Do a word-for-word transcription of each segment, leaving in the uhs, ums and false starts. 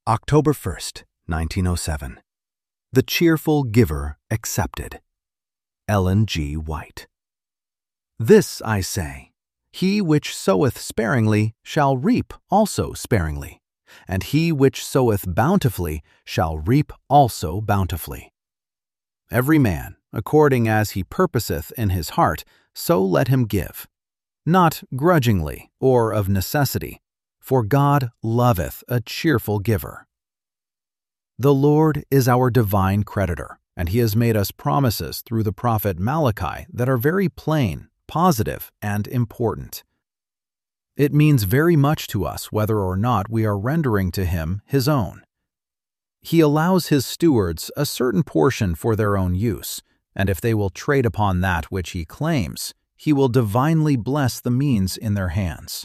October first, nineteen oh seven. The Cheerful Giver Accepted. Ellen G. White. This I say, he which soweth sparingly shall reap also sparingly, and he which soweth bountifully shall reap also bountifully. Every man, according as he purposeth in his heart, so let him give, not grudgingly or of necessity, for God loveth a cheerful giver. The Lord is our divine creditor, and he has made us promises through the prophet Malachi that are very plain, positive, and important. It means very much to us whether or not we are rendering to him his own. He allows his stewards a certain portion for their own use, and if they will trade upon that which he claims, he will divinely bless the means in their hands.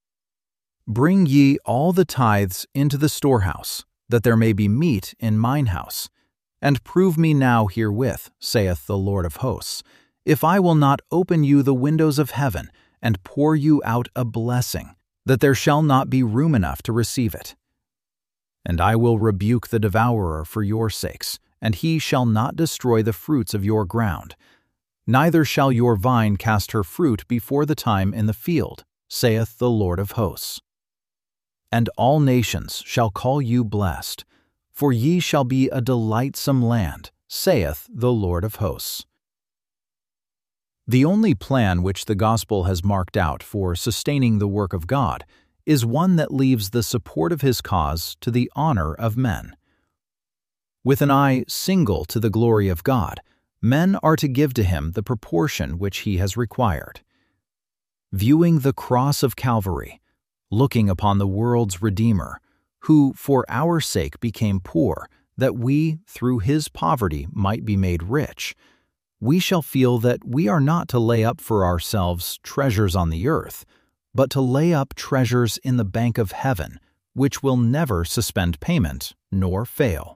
Bring ye all the tithes into the storehouse, that there may be meat in mine house. And prove me now herewith, saith the Lord of hosts, if I will not open you the windows of heaven, and pour you out a blessing, that there shall not be room enough to receive it. And I will rebuke the devourer for your sakes, and he shall not destroy the fruits of your ground. Neither shall your vine cast her fruit before the time in the field, saith the Lord of hosts. And all nations shall call you blessed, for ye shall be a delightsome land, saith the Lord of hosts. The only plan which the gospel has marked out for sustaining the work of God is one that leaves the support of his cause to the honor of men. With an eye single to the glory of God, men are to give to him the proportion which he has required. Viewing the cross of Calvary, looking upon the world's Redeemer, who for our sake became poor, that we, through his poverty, might be made rich, we shall feel that we are not to lay up for ourselves treasures on the earth, but to lay up treasures in the bank of heaven, which will never suspend payment nor fail.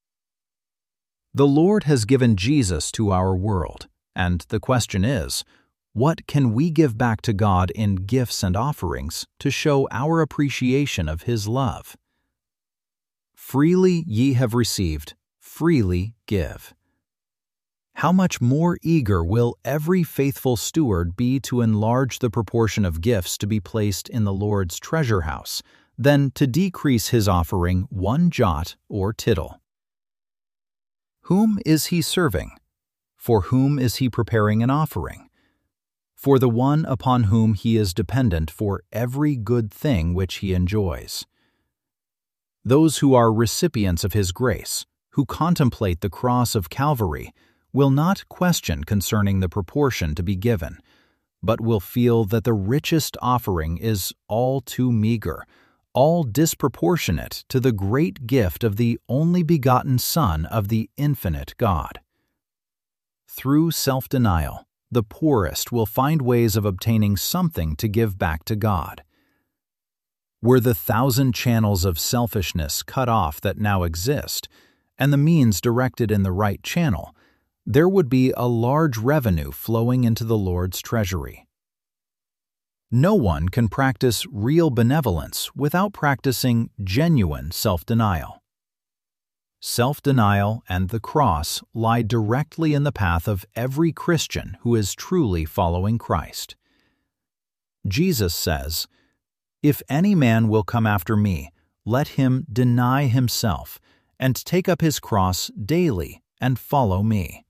The Lord has given Jesus to our world, and the question is, what can we give back to God in gifts and offerings to show our appreciation of his love? Freely ye have received, freely give. How much more eager will every faithful steward be to enlarge the proportion of gifts to be placed in the Lord's treasure house than to decrease his offering one jot or tittle? Whom is he serving? For whom is he preparing an offering? For the one upon whom he is dependent for every good thing which he enjoys. Those who are recipients of his grace, who contemplate the cross of Calvary, will not question concerning the proportion to be given, but will feel that the richest offering is all too meager, all disproportionate to the great gift of the only begotten Son of the infinite God. Through self-denial, the poorest will find ways of obtaining something to give back to God. Were the thousand channels of selfishness cut off that now exist, and the means directed in the right channel, there would be a large revenue flowing into the Lord's treasury. No one can practice real benevolence without practicing genuine self-denial. Self-denial and the cross lie directly in the path of every Christian who is truly following Christ. Jesus says, "If any man will come after me, let him deny himself, and take up his cross daily and follow me."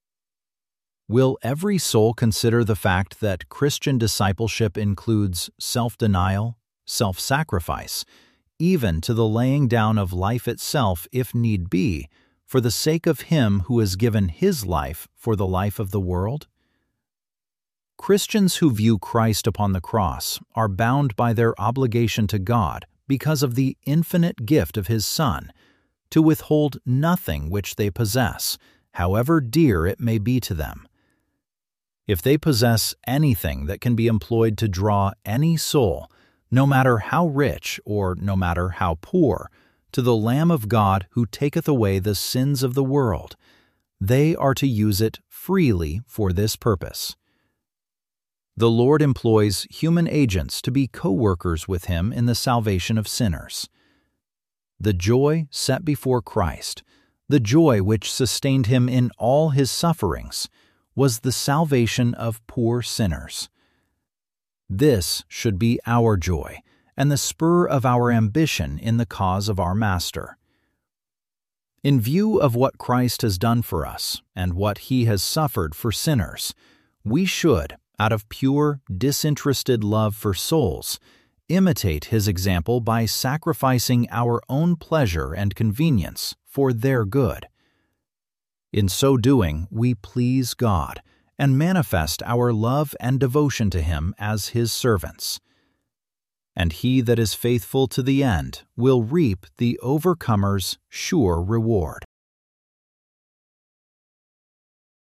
Will every soul consider the fact that Christian discipleship includes self-denial, self-sacrifice, even to the laying down of life itself if need be, for the sake of him who has given his life for the life of the world? Christians who view Christ upon the cross are bound by their obligation to God because of the infinite gift of his Son, to withhold nothing which they possess, however dear it may be to them. If they possess anything that can be employed to draw any soul, no matter how rich or no matter how poor, to the Lamb of God who taketh away the sins of the world, they are to use it freely for this purpose. The Lord employs human agents to be co-workers with him in the salvation of sinners. The joy set before Christ, the joy which sustained him in all his sufferings, was the salvation of poor sinners. This should be our joy and the spur of our ambition in the cause of our Master. In view of what Christ has done for us and what he has suffered for sinners, we should, out of pure, disinterested love for souls, imitate his example by sacrificing our own pleasure and convenience for their good. In so doing, we please God and manifest our love and devotion to him as his servants. And he that is faithful to the end will reap the overcomer's sure reward.